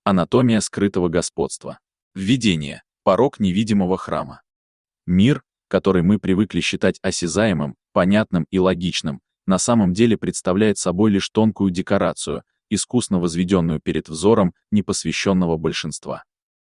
Анатомия скрытого господства. Введение. Порог невидимого храма. Мир, который мы привыкли считать осязаемым, понятным и логичным, на самом деле представляет собой лишь тонкую декорацию, искусно возведенную перед взором непосвященного большинства.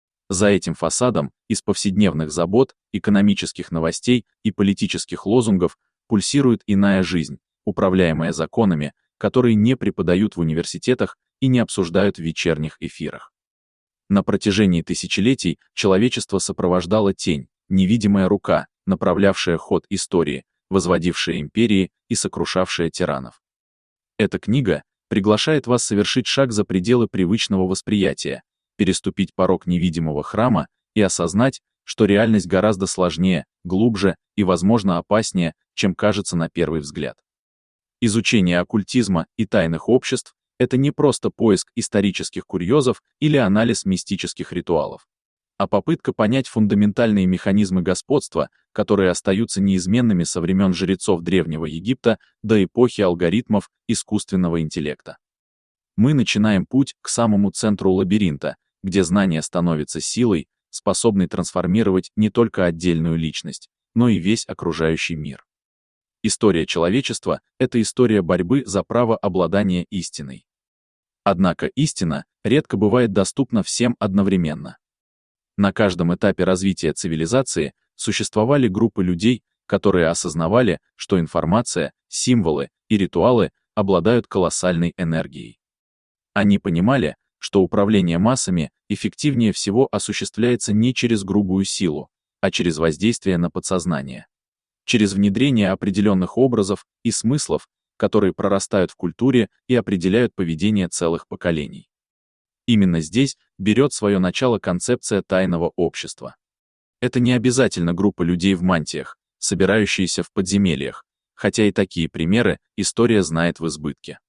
За этим фасадом из повседневных забот, экономических новостей и политических лозунгов пульсирует иная жизнь, управляемая законами, которые не преподают в университетах и не обсуждают в вечерних эфирах. На протяжении тысячелетий человечество сопровождало тень, невидимая рука, направлявшая ход истории, возводившая империи и сокрушавшая тиранов. Эта книга приглашает вас совершить шаг за пределы привычного восприятия, переступить порог невидимого храма и осознать, что реальность гораздо сложнее, глубже и, возможно, опаснее, чем кажется на первый взгляд. Изучение оккультизма и тайных обществ — это не просто поиск исторических курьезов или анализ мистических ритуалов, а попытка понять фундаментальные механизмы господства, которые остаются неизменными со времен жрецов Древнего Египта до эпохи алгоритмов искусственного интеллекта. Мы начинаем путь к самому центру лабиринта, где знание становится силой, способной трансформировать не только отдельную личность, но и весь окружающий мир. История человечества — это история борьбы за право обладания истиной. Однако истина редко бывает доступна всем одновременно. На каждом этапе развития цивилизации существовали группы людей, которые осознавали, что информация, символы и ритуалы обладают колоссальной энергией. Они понимали, что управление массами эффективнее всего осуществляется не через грубую силу, а через воздействие на подсознание. Через внедрение определенных образов и смыслов, которые прорастают в культуре и определяют поведение целых поколений. Именно здесь берет свое начало концепция тайного общества. Это не обязательно группа людей в мантиях, собирающиеся в подземельях, хотя и такие примеры история знает в избытке.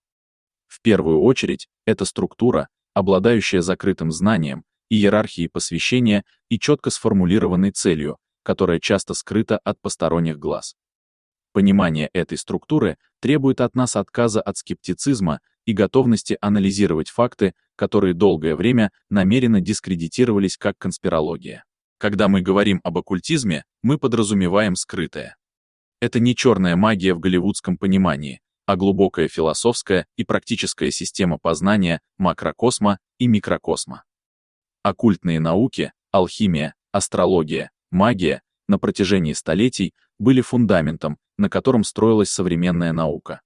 В первую очередь, это структура, обладающая закрытым знанием, иерархией посвящения и четко сформулированной целью, которая часто скрыта от посторонних глаз. Понимание этой структуры требует от нас отказа от скептицизма и готовности анализировать факты, которые долгое время намеренно дискредитировались как конспирология. Когда мы говорим об оккультизме, мы подразумеваем скрытое. Это не черная магия в голливудском понимании, а глубокая философская и практическая система познания макрокосма и микрокосма. Оккультные науки, алхимия, астрология, магия на протяжении столетий были фундаментом, на котором строилась современная наука.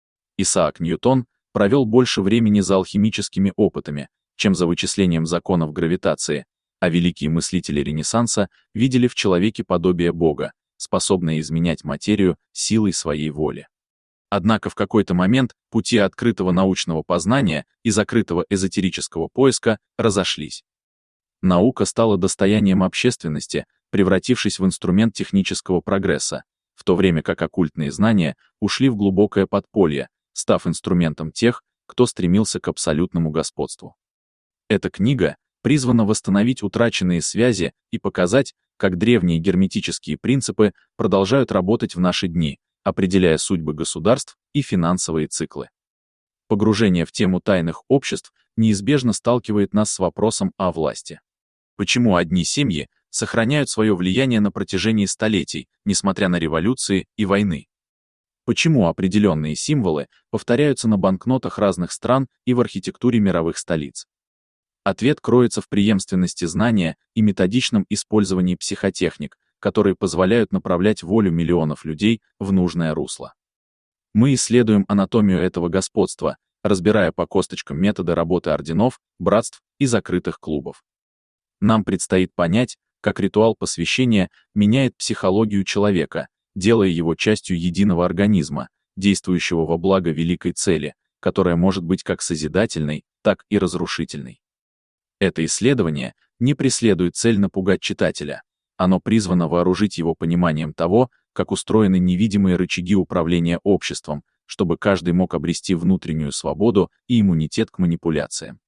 Исаак Ньютон провел больше времени за алхимическими опытами, чем за вычислением законов гравитации, а великие мыслители Ренессанса видели в человеке подобие Бога, способное изменять материю силой своей воли. Однако в какой-то момент пути открытого научного познания и закрытого эзотерического поиска разошлись. Наука стала достоянием общественности, превратившись в инструмент технического прогресса, в то время как оккультные знания ушли в глубокое подполье, став инструментом тех, кто стремился к абсолютному господству. Эта книга призвана восстановить утраченные связи и показать, как древние герметические принципы продолжают работать в наши дни, определяя судьбы государств и финансовые циклы. Погружение в тему тайных обществ неизбежно сталкивает нас с вопросом о власти. Почему одни семьи сохраняют свое влияние на протяжении столетий, несмотря на революции и войны? Почему определенные символы повторяются на банкнотах разных стран и в архитектуре мировых столиц? Ответ кроется в преемственности знания и методичном использовании психотехник, которые позволяют направлять волю миллионов людей в нужное русло. Мы исследуем анатомию этого господства, разбирая по косточкам методы работы орденов, братств и закрытых клубов. Нам предстоит понять, как ритуал посвящения меняет психологию человека, делая его частью единого организма, действующего во благо великой цели, которая может быть как созидательной, так и разрушительной. Это исследование не преследует цель напугать читателя. Оно призвано вооружить его пониманием того, как устроены невидимые рычаги управления обществом, чтобы каждый мог обрести внутреннюю свободу и иммунитет к манипуляциям.